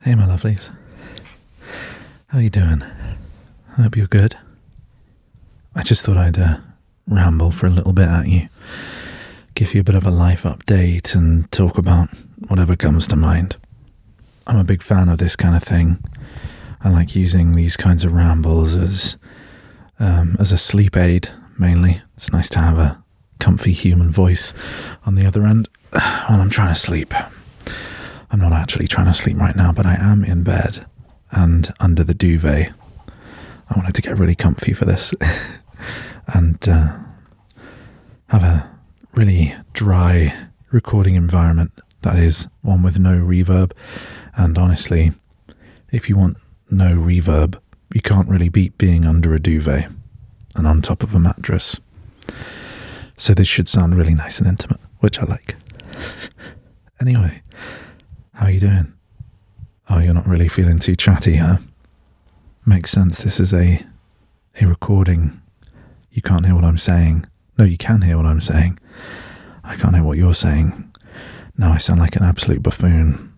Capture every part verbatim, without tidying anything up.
Hey, my lovelies. How you doing? I hope you're good. I just thought I'd uh, ramble for a little bit at you, give you a bit of a life update and talk about whatever comes to mind. I'm a big fan of this kind of thing. I like using these kinds of rambles as um, as a sleep aid, mainly. It's nice to have a comfy human voice on the other end while I'm trying to sleep. I'm not actually trying to sleep right now, but I am in bed and under the duvet. I wanted to get really comfy for this and uh, have a really dry recording environment that is one with no reverb. And honestly, if you want no reverb, you can't really beat being under a duvet and on top of a mattress. So this should sound really nice and intimate, which I like. Anyway, how are you doing? Oh, you're not really feeling too chatty, huh? Makes sense. This is a a recording. You can't hear what I'm saying. No, you can hear what I'm saying. I can't hear what you're saying. Now I sound like an absolute buffoon.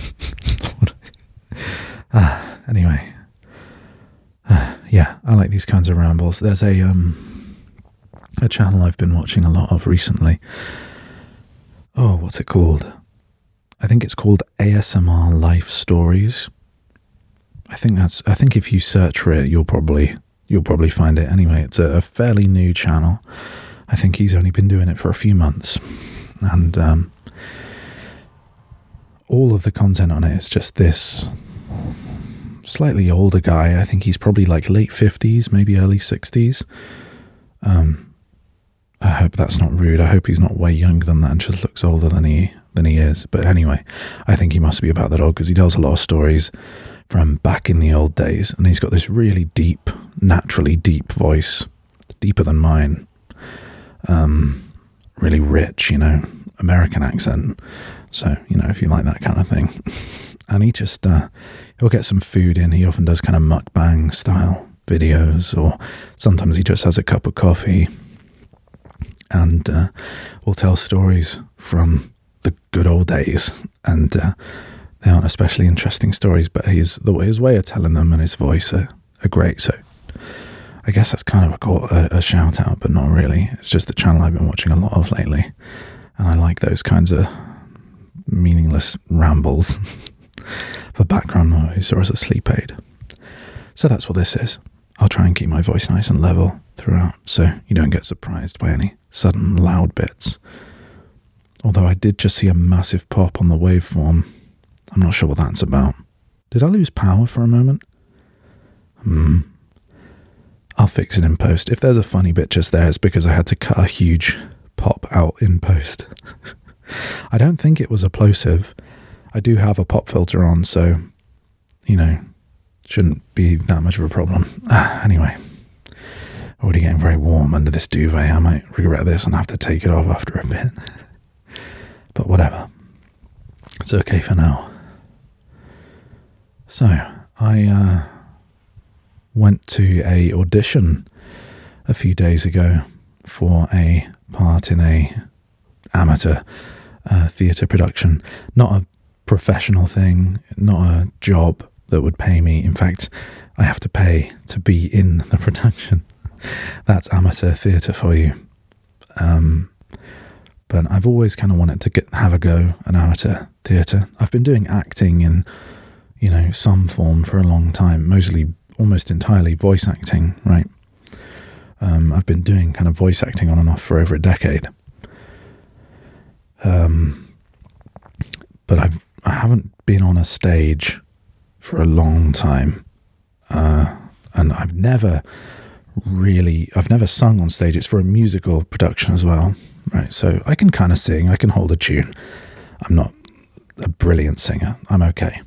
ah, anyway. Uh, yeah, I like these kinds of rambles. There's a um a channel I've been watching a lot of recently. Oh, what's it called? I think it's called A S M R Life Stories. I think that's. I think if you search for it, you'll probably you'll probably find it. Anyway, it's a, a fairly new channel. I think he's only been doing it for a few months, and um, all of the content on it is just this slightly older guy. I think he's probably like late fifties, maybe early sixties. Um, I hope that's not rude. I hope he's not way younger than that and just looks older than he than he is. But anyway, I think he must be about that old because he tells a lot of stories from back in the old days, and he's got this really deep, naturally deep voice, deeper than mine. Um, really rich, you know, American accent. So, you know, if you like that kind of thing. And he just, uh, he'll get some food in. He often does kind of mukbang style videos, or sometimes he just has a cup of coffee and uh, will tell stories from the good old days. And uh, they aren't especially interesting stories, but his, the, his way of telling them and his voice are, are great. So I guess that's kind of a, call, a, a shout out, but not really. It's just the channel I've been watching a lot of lately. And I like those kinds of meaningless rambles for background noise or as a sleep aid. So that's what this is. I'll try and keep my voice nice and level throughout so you don't get surprised by any sudden loud bits. Although I did just see a massive pop on the waveform. I'm not sure what that's about. Did I lose power for a moment? Hmm. I'll fix it in post. If there's a funny bit just there, it's because I had to cut a huge pop out in post. I don't think it was a plosive. I do have a pop filter on, so, you know, shouldn't be that much of a problem. Ah, anyway, already getting very warm under this duvet. I might regret this and have to take it off after a bit. But whatever. It's okay for now. So, I uh, went to a audition a few days ago for a part in a amateur uh, theatre production. Not a professional thing, not a job that would pay me. In fact, I have to pay to be in the production. That's amateur theatre for you. Um, but I've always kind of wanted to get have a go at amateur theatre. I've been doing acting in, you know, some form for a long time, mostly, almost entirely voice acting, right? Um, I've been doing kind of voice acting on and off for over a decade. Um, but I've, I haven't been on a stage for a long time. Uh, and I've never really, I've never sung on stage. It's for a musical production as well, right? So I can kind of sing, I can hold a tune. I'm not a brilliant singer. I'm okay.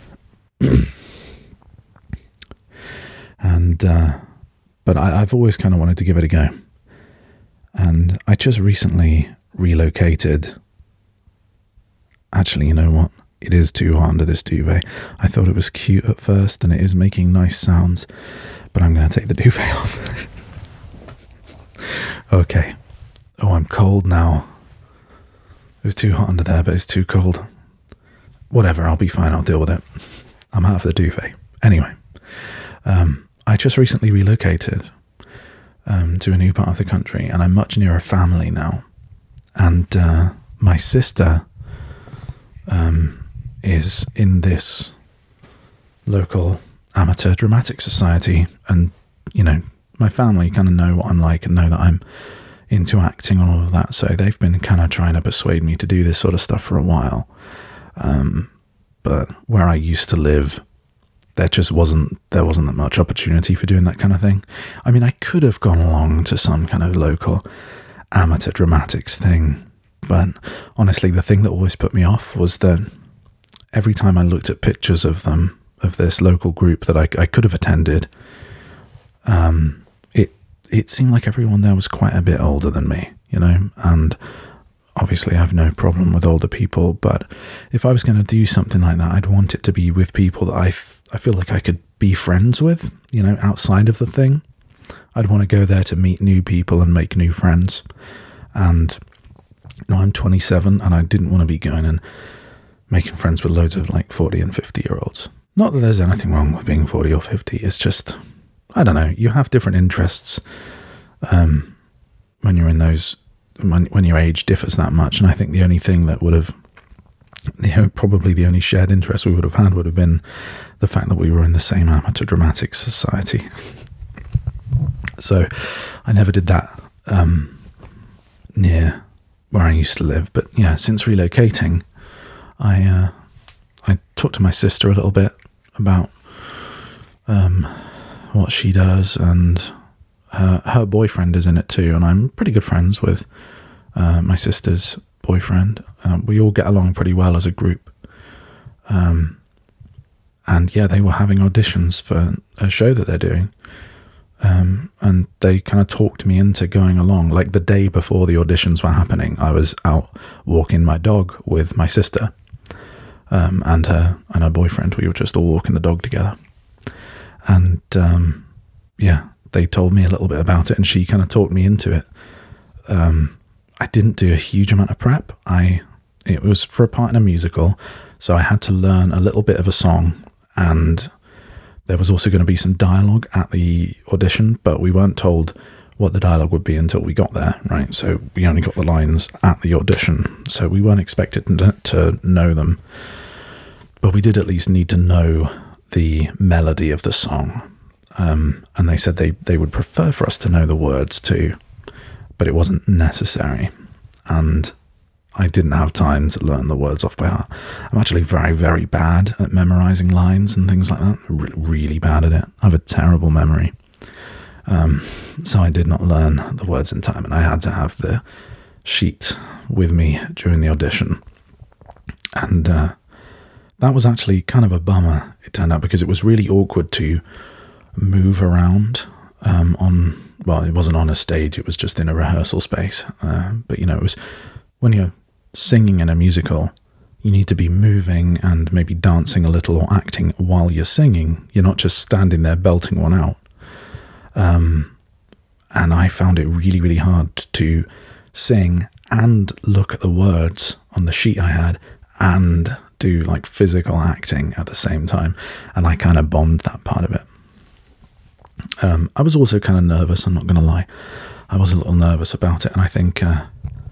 and, uh, but I, I've always kind of wanted to give it a go. And I just recently relocated. Actually, you know what? It is too hot under this duvet. I thought it was cute at first, and it is making nice sounds, but I'm going to take the duvet off. Okay. Oh, I'm cold now. It was too hot under there, but it's too cold. Whatever, I'll be fine. I'll deal with it. I'm out of the duvet. Anyway, um, I just recently relocated um, to a new part of the country, and I'm much nearer family now. And uh, my sister um, is in this local amateur dramatic society, and, you know, my family kind of know what I'm like and know that I'm into acting and all of that, so they've been kind of trying to persuade me to do this sort of stuff for a while. Um, but where I used to live, there just wasn't, there wasn't that much opportunity for doing that kind of thing. I mean, I could have gone along to some kind of local amateur dramatics thing, but honestly, the thing that always put me off was that every time I looked at pictures of them, of this local group that I, I could have attended, um, it it seemed like everyone there was quite a bit older than me, you know, and obviously I have no problem with older people, but if I was going to do something like that, I'd want it to be with people that I, f- I feel like I could be friends with, you know, outside of the thing. I'd want to go there to meet new people and make new friends. And, you know, I'm twenty-seven, and I didn't want to be going and making friends with loads of like forty and fifty year olds. Not that there's anything wrong with being forty or fifty, it's just, I don't know, you have different interests um, when you're in those, when, when your age differs that much. And I think the only thing that would have, you know, probably the only shared interest we would have had would have been the fact that we were in the same amateur dramatic society. So I never did that um, near where I used to live. But yeah, since relocating, I uh, I talked to my sister a little bit about um, what she does, and her, her boyfriend is in it too, and I'm pretty good friends with uh, my sister's boyfriend. Uh, we all get along pretty well as a group. Um, and yeah, they were having auditions for a show that they're doing. Um, and they kind of talked me into going along. Like the day before the auditions were happening, I was out walking my dog with my sister, um, and her and her boyfriend. We were just all walking the dog together. And um, yeah, they told me a little bit about it, and she kind of talked me into it. Um, I didn't do a huge amount of prep. I it was for a part in a musical, so I had to learn a little bit of a song, and there was also going to be some dialogue at the audition, but we weren't told what the dialogue would be until we got there, right? So we only got the lines at the audition, so we weren't expected to know them. But we did at least need to know the melody of the song. Um, and they said they, they would prefer for us to know the words too, but it wasn't necessary. And I didn't have time to learn the words off by heart. I'm actually very, very bad at memorizing lines and things like that. Re- really bad at it. I have a terrible memory. Um, so I did not learn the words in time, and I had to have the sheet with me during the audition. And uh, that was actually kind of a bummer, it turned out, because it was really awkward to move around um, on, well, it wasn't on a stage, it was just in a rehearsal space. Uh, but, you know, it was when you're singing in a musical, you need to be moving and maybe dancing a little or acting while you're singing. You're not just standing there belting one out. Um, and I found it really, really hard to sing and look at the words on the sheet I had and do like physical acting at the same time. And I kind of bombed that part of it. Um, I was also kind of nervous, I'm not going to lie. I was a little nervous about it, and I think... Uh,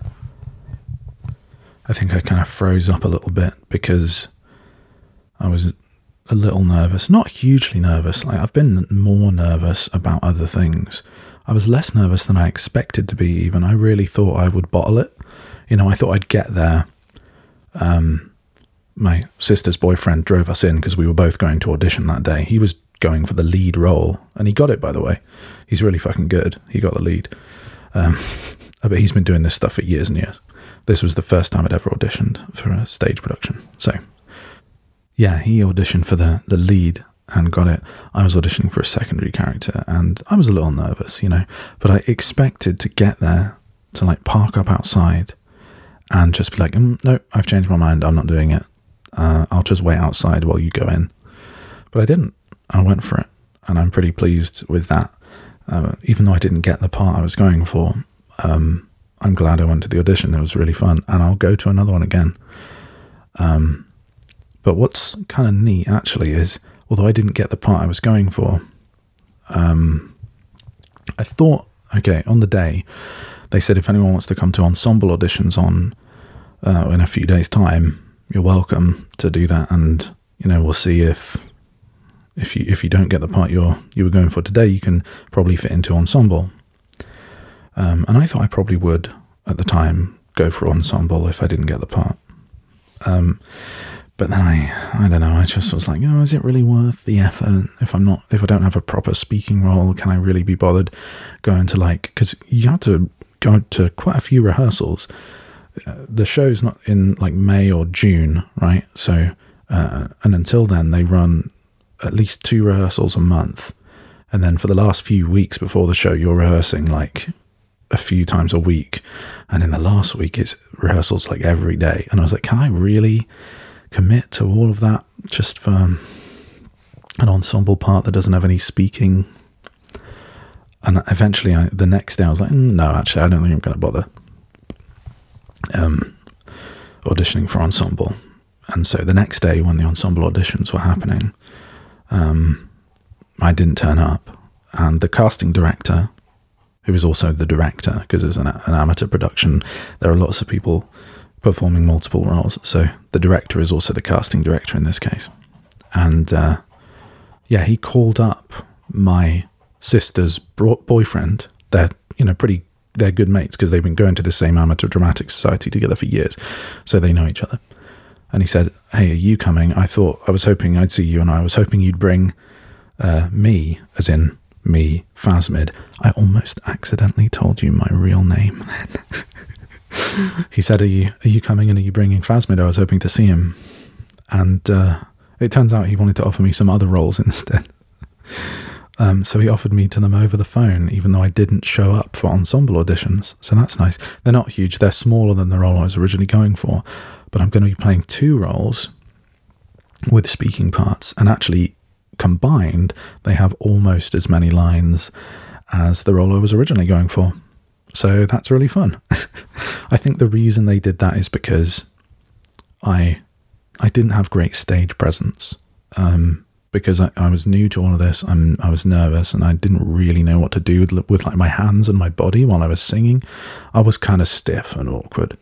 I think I kind of froze up a little bit because I was a little nervous. Not hugely nervous. Like, I've been more nervous about other things. I was less nervous than I expected to be even. I really thought I would bottle it. You know, I thought I'd get there. Um, my sister's boyfriend drove us in because we were both going to audition that day. He was going for the lead role, and he got it, by the way. He's really fucking good. He got the lead. Um, but he's been doing this stuff for years and years. This was the first time I'd ever auditioned for a stage production. So, yeah, he auditioned for the, the lead and got it. I was auditioning for a secondary character, and I was a little nervous, you know, but I expected to get there, to like park up outside and just be like, mm, no, I've changed my mind. I'm not doing it. Uh, I'll just wait outside while you go in. But I didn't. I went for it, and I'm pretty pleased with that. Uh, even though I didn't get the part I was going for, um, I'm glad I went to the audition. It was really fun, and I'll go to another one again. Um, But what's kind of neat, actually, is although I didn't get the part I was going for, um, I thought, okay, on the day, they said if anyone wants to come to ensemble auditions on uh, in a few days' time, you're welcome to do that, and you know, we'll see if if you if you don't get the part you're you were going for today, you can probably fit into ensemble. Um, and I thought I probably would at the time go for ensemble if I didn't get the part. Um, but then I I don't know, I just was like, oh, is it really worth the effort if I'm not if I don't have a proper speaking role? Can I really be bothered going to, like, because you have to go to quite a few rehearsals. Uh, the show's not in like May or June, right? So, uh, and until then, they run at least two rehearsals a month. And then for the last few weeks before the show, you're rehearsing like a few times a week. And in the last week, it's rehearsals like every day. And I was like, can I really commit to all of that just for an ensemble part that doesn't have any speaking? And eventually, I, the next day, I was like, no, actually, I don't think I'm going to bother um, auditioning for ensemble. And so the next day, when the ensemble auditions were happening, um, I didn't turn up. And the casting director, who was also the director, because it was an, an amateur production, there are lots of people performing multiple roles. So the director is also the casting director in this case. And uh, yeah, he called up my sister's boyfriend. They're, you know, pretty, they're good mates because they've been going to the same amateur dramatic society together for years. So they know each other. And he said, hey, are you coming? I thought, I was hoping I'd see you, and I was hoping you'd bring uh, me, as in me, Phasmid. I almost accidentally told you my real name then. He said, are you, are you coming and are you bringing Phasmid? I was hoping to see him. And uh, it turns out he wanted to offer me some other roles instead. Um, so he offered me to them over the phone, even though I didn't show up for ensemble auditions. So that's nice. They're not huge. They're smaller than the role I was originally going for. But I'm going to be playing two roles with speaking parts. And actually, combined, they have almost as many lines as the role I was originally going for. So that's really fun. I think the reason they did that is because I I didn't have great stage presence. Um because I, I was new to all of this. I'm, I was nervous and I didn't really know what to do with, with like my hands and my body while I was singing. I was kind of stiff and awkward.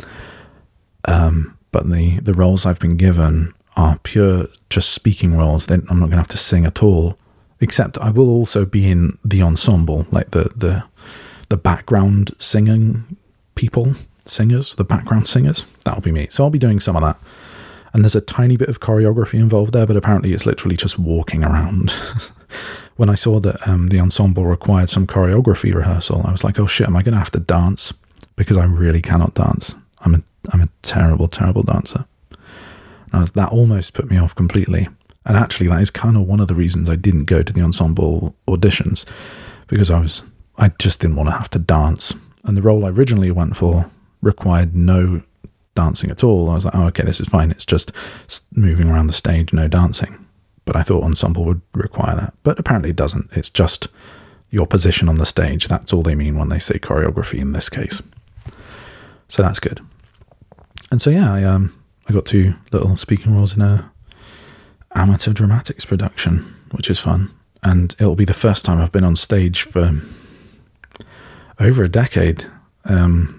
Um, but the, the roles I've been given are pure just speaking roles. Then I'm not going to have to sing at all, except I will also be in the ensemble, like the, the, the background singing people, singers, the background singers. That'll be me. So I'll be doing some of that. And there's a tiny bit of choreography involved there, but apparently it's literally just walking around. When I saw that um, the ensemble required some choreography rehearsal, I was like, oh shit, am I going to have to dance? Because I really cannot dance. I'm a, I'm a terrible, terrible dancer. And I was, that almost put me off completely. And actually, that is kind of one of the reasons I didn't go to the ensemble auditions, because I was, I just didn't want to have to dance. And the role I originally went for required no dancing at all. I was like, oh, okay, this is fine. It's just moving around the stage, no dancing. But I thought ensemble would require that. But apparently it doesn't. It's just your position on the stage. That's all they mean when they say choreography in this case. So that's good. And so, yeah, I um I got two little speaking roles in a amateur dramatics production, which is fun. And it'll be the first time I've been on stage for over a decade. Um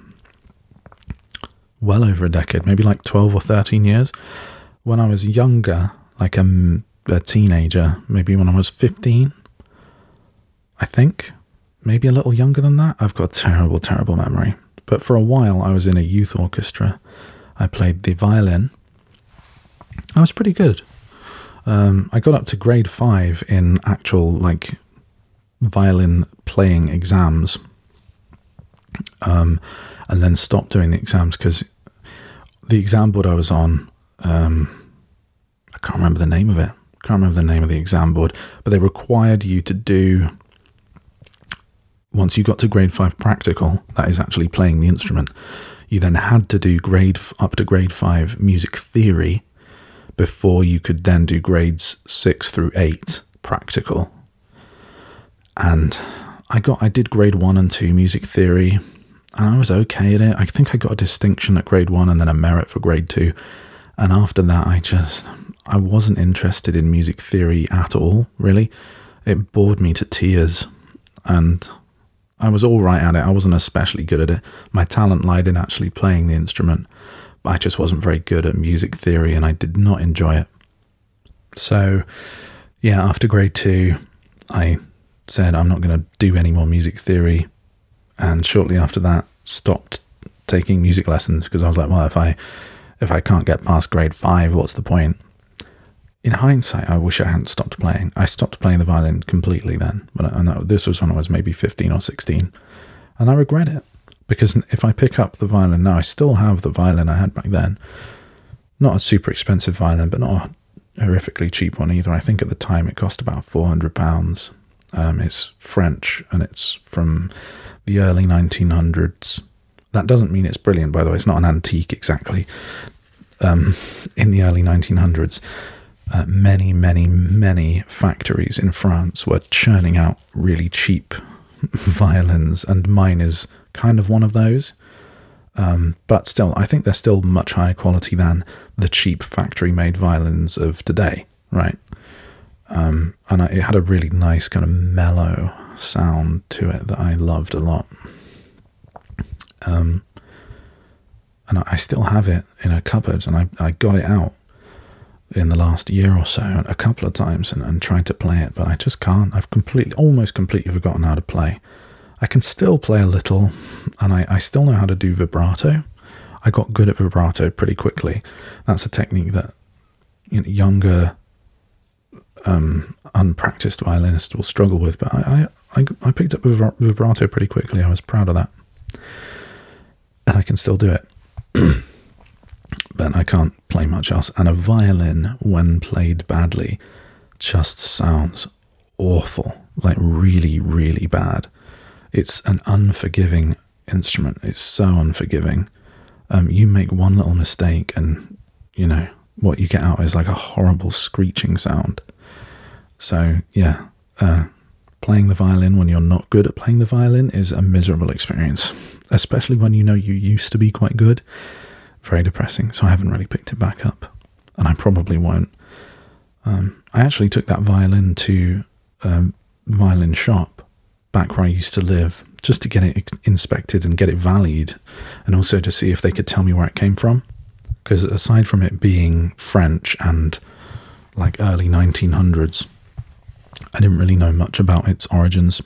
well over a decade, maybe like twelve or thirteen years. When I was younger, like a, a teenager, maybe when I was fifteen, I think, maybe a little younger than that. I've got a terrible, terrible memory. But for a while, I was in a youth orchestra. I played the violin. I was pretty good. Um, I got up to grade five in actual, like, violin playing exams. Um, and then stopped doing the exams because the exam board I was on, um, I can't remember the name of it. I can't remember the name of the exam board, but they required you to do, once you got to grade five practical, that is actually playing the instrument, you then had to do grade up to grade five music theory before you could then do grades six through eight practical. And I got, I did grade one and two music theory, and I was okay at it. I think I got a distinction at grade one and then a merit for grade two. And after that, I just, I wasn't interested in music theory at all, really. It bored me to tears, and I was all right at it. I wasn't especially good at it. My talent lied in actually playing the instrument, but I just wasn't very good at music theory, and I did not enjoy it. So, yeah, after grade two, I said I'm not going to do any more music theory, and shortly after that, stopped taking music lessons, because I was like, well, if I if I can't get past grade five, what's the point? In hindsight, I wish I hadn't stopped playing. I stopped playing the violin completely then, but I, and this was when I was maybe fifteen or sixteen, and I regret it, because if I pick up the violin now, I still have the violin I had back then. Not a super expensive violin, but not a horrifically cheap one either. I think at the time it cost about four hundred pounds. Um, it's French, and it's from the early nineteen hundreds. That doesn't mean it's brilliant, by the way. It's not an antique exactly. Um, in the early nineteen hundreds, uh, many, many, many factories in France were churning out really cheap violins, and mine is kind of one of those. Um, but still, I think they're still much higher quality than the cheap factory-made violins of today, right? Um, and I, it had a really nice kind of mellow sound to it that I loved a lot. Um, and I still have it in a cupboard, and I, I got it out in the last year or so a couple of times and, and tried to play it, but I just can't. I've completely, almost completely forgotten how to play. I can still play a little, and I, I still know how to do vibrato. I got good at vibrato pretty quickly. That's a technique that, you know, younger, um, unpracticed violinists will struggle with, but I, I, I picked up vibrato pretty quickly. I was proud of that. And I can still do it. But I can't play much else. And a violin, when played badly, just sounds awful. Like really, really bad. It's an unforgiving instrument. It's so unforgiving. Um, you make one little mistake and, you know, what you get out is like a horrible screeching sound. So, yeah, uh, playing the violin when you're not good at playing the violin is a miserable experience, especially when you know you used to be quite good. Very depressing. So I haven't really picked it back up, and I probably won't. Um, I actually took that violin to a violin shop back where I used to live, just to get it inspected and get it valued, and also to see if they could tell me where it came from. Because aside from it being French and like early nineteen hundreds, I didn't really know much about its origins.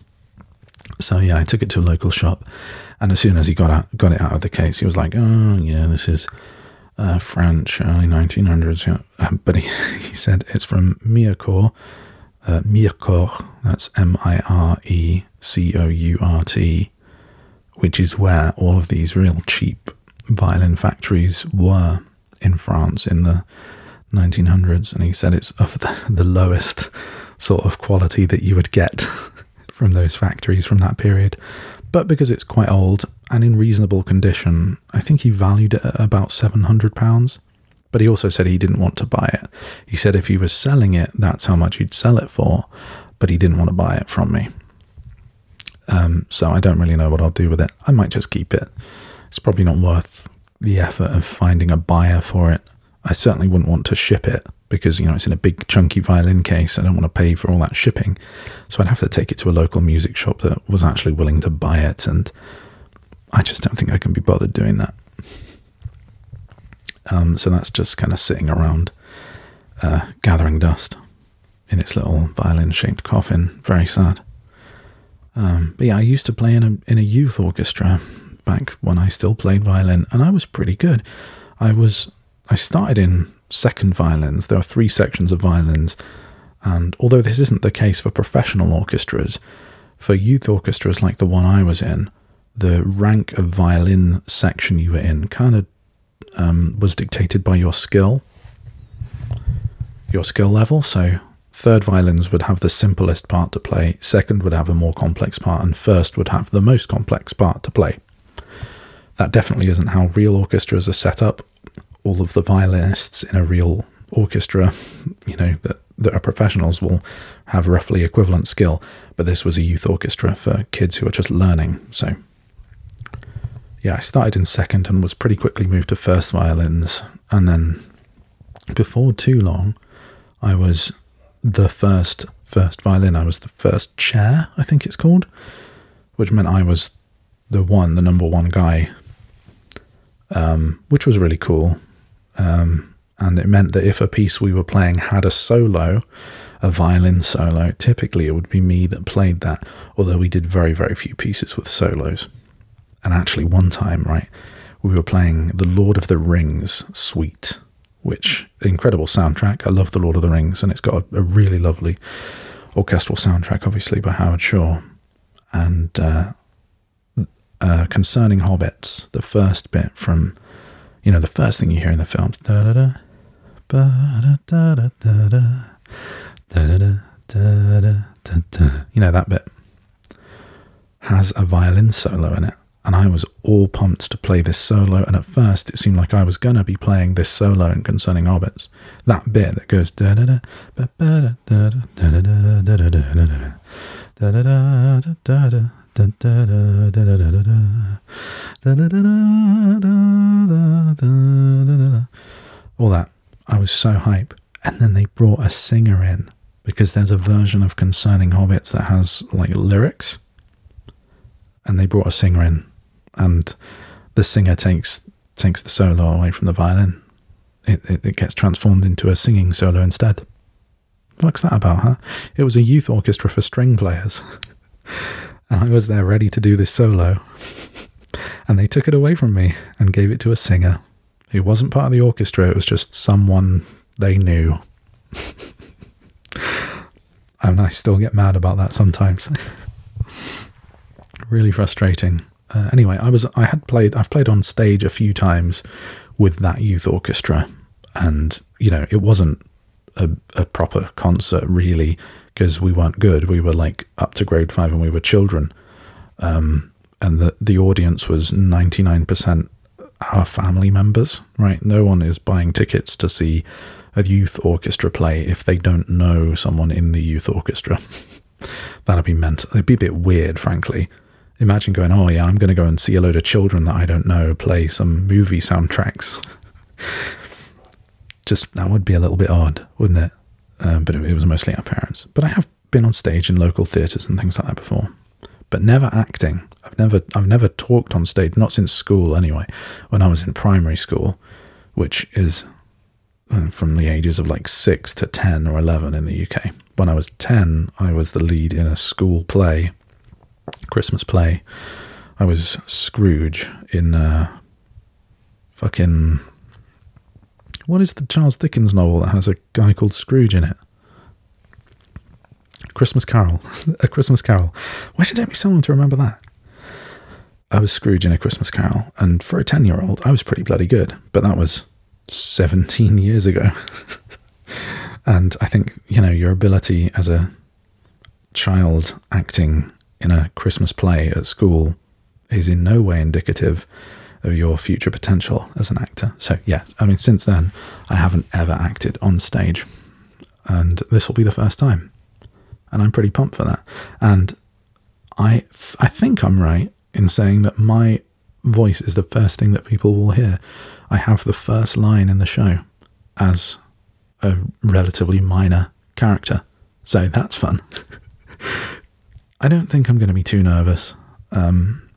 So yeah, I took it to a local shop, and as soon as he got out, got it out of the case, he was like, "Oh yeah, this is uh, French, early nineteen hundreds." Yeah. Um, but he, he said it's from Mirecourt, uh, Mirecourt. That's M I R E C O U R T, which is where all of these real cheap violin factories were in France in the nineteen hundreds. And he said it's of the, the lowest sort of quality that you would get from those factories from that period. But because it's quite old and in reasonable condition, I think he valued it at about seven hundred pounds. But he also said he didn't want to buy it. He said if he was selling it, that's how much he'd sell it for, but he didn't want to buy it from me. Um, so I don't really know what I'll do with it. I might just keep it. It's probably not worth the effort of finding a buyer for it. I certainly wouldn't want to ship it because, you know, it's in a big chunky violin case. I don't want to pay for all that shipping. So I'd have to take it to a local music shop that was actually willing to buy it, and I just don't think I can be bothered doing that. Um, so that's just kind of sitting around, uh, gathering dust in its little violin-shaped coffin. Very sad. Um, but yeah, I used to play in a in a youth orchestra back when I still played violin, and I was pretty good. I was I started in second violins. There are three sections of violins, and although this isn't the case for professional orchestras, for youth orchestras like the one I was in, the rank of violin section you were in kind of um, was dictated by your skill, your skill level. So third violins would have the simplest part to play, second would have a more complex part, and first would have the most complex part to play. That definitely isn't how real orchestras are set up. All of the violinists in a real orchestra, you know, that, that are professionals will have roughly equivalent skill, but this was a youth orchestra for kids who are just learning. So yeah, I started in second and was pretty quickly moved to first violins. And then before too long, I was the first first violin. I was the first chair, I think it's called, which meant I was the one, the number one guy, um, which was really cool. Um, and it meant that if a piece we were playing had a solo, a violin solo, typically it would be me that played that, although we did very, very few pieces with solos. And actually one time, right, we were playing the Lord of the Rings suite, which, incredible soundtrack. I love the Lord of the Rings, and it's got a, a really lovely orchestral soundtrack, obviously, by Howard Shore. And uh, uh, concerning hobbits, the first bit from, you know, the first thing you hear in the films, da-da-da, ba-da-da-da-da-da, da-da-da, da-da, da-da, you know, that bit has a violin solo in it. And I was all pumped to play this solo, and at first it seemed like I was going to be playing this solo in Concerning Hobbits. That bit that goes da-da-da, ba-ba-da, da-da, da-da-da, da-da-da, da-da-da, da-da-da, da-da-da, da-da-da, all that. I was so hype. And then they brought a singer in, because there's a version of Concerning Hobbits that has like lyrics, and they brought a singer in, and the singer takes takes the solo away from the violin. It, it, it gets transformed into a singing solo instead. What's that about, huh? It was a youth orchestra for string players. And I was there ready to do this solo. And they took it away from me and gave it to a singer who wasn't part of the orchestra. It was just someone they knew. And I still get mad about that sometimes. Really frustrating. Uh, anyway, I was I had played I've played on stage a few times with that youth orchestra, and you know, it wasn't a, a proper concert really, because we weren't good. We were like up to grade five and we were children, um, and the the audience was ninety-nine percent our family members, right? No one is buying tickets to see a youth orchestra play if they don't know someone in the youth orchestra. That'd be meant. It'd be a bit weird, frankly. Imagine going, oh yeah, I'm going to go and see a load of children that I don't know play some movie soundtracks. Just, that would be a little bit odd, wouldn't it? Um, but it, it was mostly our parents. But I have been on stage in local theatres and things like that before, but never acting. I've never, I've never talked on stage, not since school anyway. When I was in primary school, which is from the ages of like six to ten or eleven in the U K. When I was ten, I was the lead in a school play, Christmas play. I was Scrooge in uh, fucking... What is the Charles Dickens novel that has a guy called Scrooge in it? Christmas Carol. A Christmas Carol. Why should it be someone to remember that? I was Scrooge in A Christmas Carol, and for a ten-year-old, I was pretty bloody good, but that was seventeen years ago. And I think, you know, your ability as a child acting in a Christmas play at school is in no way indicative of your future potential as an actor. So, yes, I mean, since then, I haven't ever acted on stage, and this will be the first time. And I'm pretty pumped for that. And I, I think I'm right in saying that my voice is the first thing that people will hear. I have the first line in the show as a relatively minor character. So that's fun. I don't think I'm going to be too nervous, um,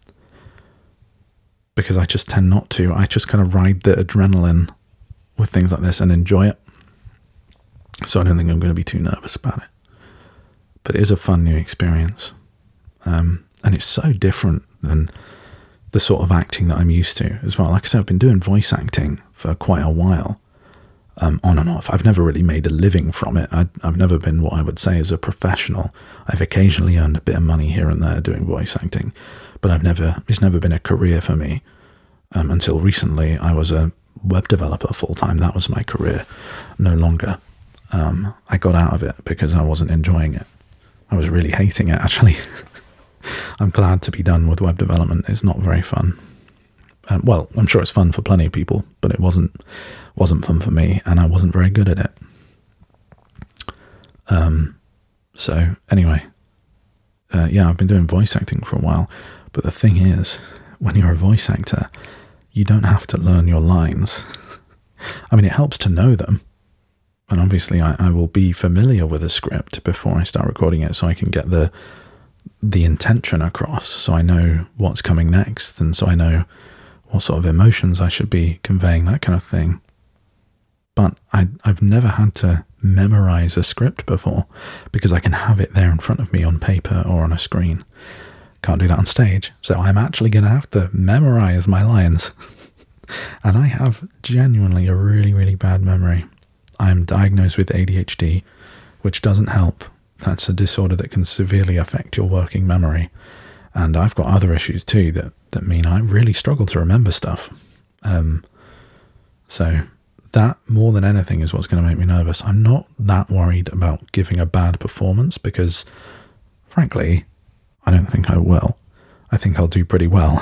because I just tend not to. I just kind of ride the adrenaline with things like this and enjoy it. So I don't think I'm going to be too nervous about it. But it is a fun new experience. Um, and it's so different than the sort of acting that I'm used to as well. Like I said, I've been doing voice acting for quite a while, um, on and off. I've never really made a living from it. I, I've never been what I would say is a professional. I've occasionally earned a bit of money here and there doing voice acting, but I've never, it's never been a career for me. Um, until recently, I was a web developer full-time. That was my career. No longer. Um, I got out of it because I wasn't enjoying it. I was really hating it, actually. I'm glad to be done with web development. It's not very fun. Um, well, I'm sure it's fun for plenty of people, but it wasn't wasn't fun for me, and I wasn't very good at it. Um. So anyway, uh, yeah, I've been doing voice acting for a while, but the thing is, when you're a voice actor, you don't have to learn your lines. I mean, it helps to know them. And obviously I, I will be familiar with a script before I start recording it so I can get the the intention across, so I know what's coming next, and so I know what sort of emotions I should be conveying, that kind of thing. But I, I've never had to memorize a script before, because I can have it there in front of me on paper or on a screen. Can't do that on stage, so I'm actually going to have to memorize my lines. And I have genuinely a really, really bad memory. I'm diagnosed with A D H D, which doesn't help. That's a disorder that can severely affect your working memory. And I've got other issues too that, that mean I really struggle to remember stuff. Um, so that, more than anything, is what's going to make me nervous. I'm not that worried about giving a bad performance because, frankly, I don't think I will. I think I'll do pretty well.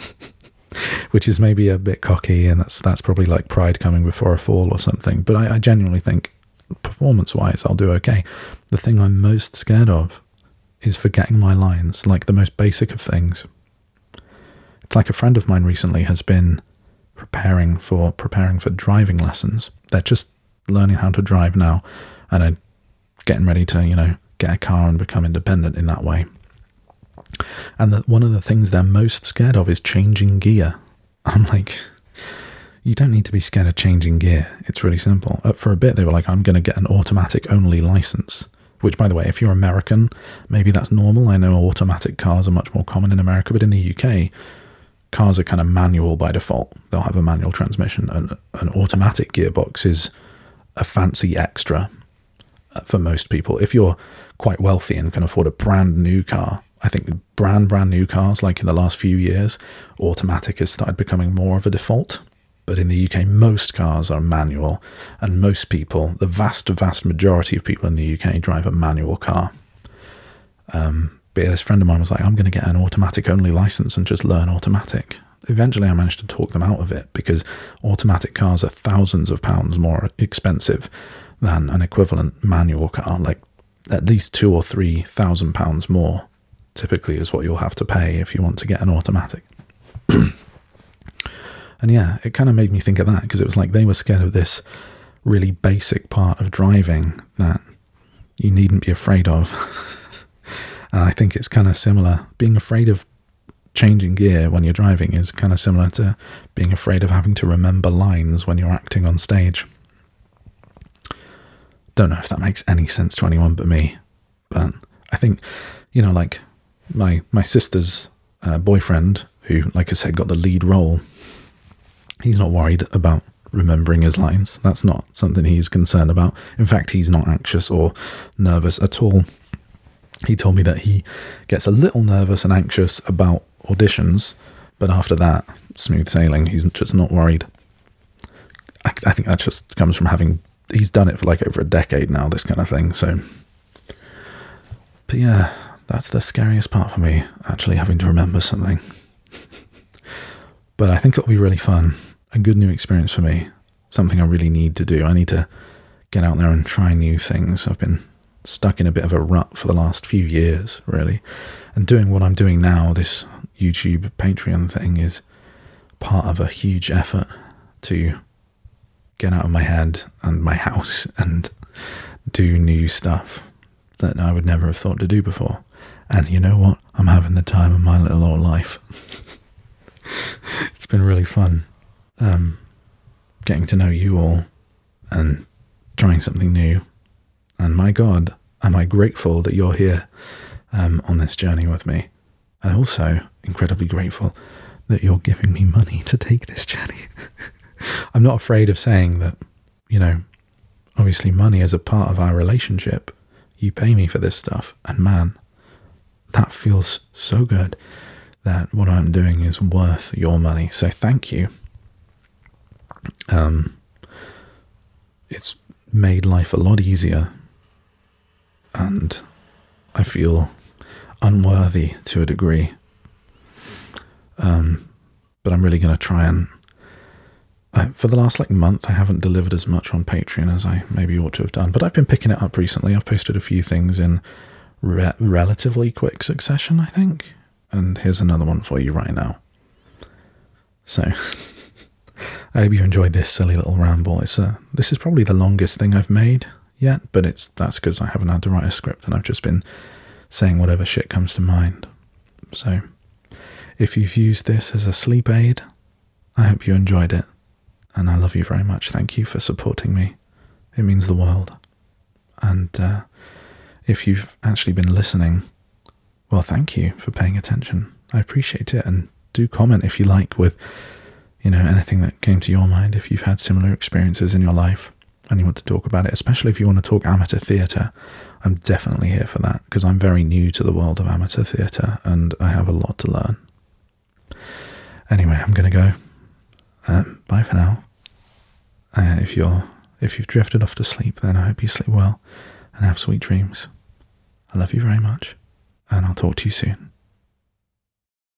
Which is maybe a bit cocky, and that's that's probably like pride coming before a fall or something. But I, I genuinely think, performance-wise, I'll do okay. The thing I'm most scared of is forgetting my lines, like the most basic of things. It's like a friend of mine recently has been preparing for preparing for driving lessons. They're just learning how to drive now, and are getting ready to, you know, get a car and become independent in that way. And that one of the things they're most scared of is changing gear. I'm like, you don't need to be scared of changing gear. It's really simple. Uh, for a bit, they were like, I'm going to get an automatic-only license. Which, by the way, if you're American, maybe that's normal. I know automatic cars are much more common in America, but in the U K, cars are kind of manual by default. They'll have a manual transmission. And an automatic gearbox is a fancy extra for most people. If you're quite wealthy and can afford a brand new car, I think brand, brand new cars, like in the last few years, automatic has started becoming more of a default. But in the U K, most cars are manual, and most people, the vast, vast majority of people in the U K drive a manual car. Um, but yeah, this friend of mine was like, I'm going to get an automatic-only license and just learn automatic. Eventually, I managed to talk them out of it, because automatic cars are thousands of pounds more expensive than an equivalent manual car, like at least two or three thousand pounds more. Typically is what you'll have to pay if you want to get an automatic. And yeah, it kind of made me think of that, because it was like they were scared of this really basic part of driving that you needn't be afraid of. And I think it's kind of similar. Being afraid of changing gear when you're driving is kind of similar to being afraid of having to remember lines when you're acting on stage. Don't know if that makes any sense to anyone but me, but I think, you know, like my my sister's uh, boyfriend, who, like I said, got the lead role, he's not worried about remembering his lines. That's not something he's concerned about. In fact, he's not anxious or nervous at all. He told me that he gets a little nervous and anxious about auditions, but after that, smooth sailing. He's just not worried. I, I think that just comes from having, he's done it for like over a decade now, this kind of thing. So, but yeah, that's the scariest part for me, actually having to remember something. But I think it'll be really fun. A good new experience for me. Something I really need to do. I need to get out there and try new things. I've been stuck in a bit of a rut for the last few years, really. And doing what I'm doing now, this YouTube Patreon thing, is part of a huge effort to get out of my head and my house and do new stuff that I would never have thought to do before. And you know what? I'm having the time of my little old life. It's been really fun. Um, getting to know you all and trying something new. And my God, am I grateful that you're here um, on this journey with me. And also incredibly grateful that you're giving me money to take this journey. I'm not afraid of saying that, you know, obviously money is a part of our relationship. You pay me for this stuff. And man, that feels so good that what I'm doing is worth your money. So thank you. Um, it's made life a lot easier, and I feel unworthy to a degree. Um, but I'm really going to try and, uh, for the last like month, I haven't delivered as much on Patreon as I maybe ought to have done, but I've been picking it up recently. I've posted a few things in re- relatively quick succession, I think. And here's another one for you right now. So I hope you enjoyed this silly little ramble. It's uh, this is probably the longest thing I've made yet, but it's that's because I haven't had to write a script and I've just been saying whatever shit comes to mind. So if you've used this as a sleep aid, I hope you enjoyed it, and I love you very much. Thank you for supporting me. It means the world. And uh, if you've actually been listening, well, thank you for paying attention. I appreciate it, and do comment if you like with, you know, anything that came to your mind. If you've had similar experiences in your life and you want to talk about it, especially if you want to talk amateur theatre, I'm definitely here for that, because I'm very new to the world of amateur theatre and I have a lot to learn. Anyway, I'm going to go. Um, bye for now. Uh, if you're if you've drifted off to sleep, then I hope you sleep well and have sweet dreams. I love you very much, and I'll talk to you soon.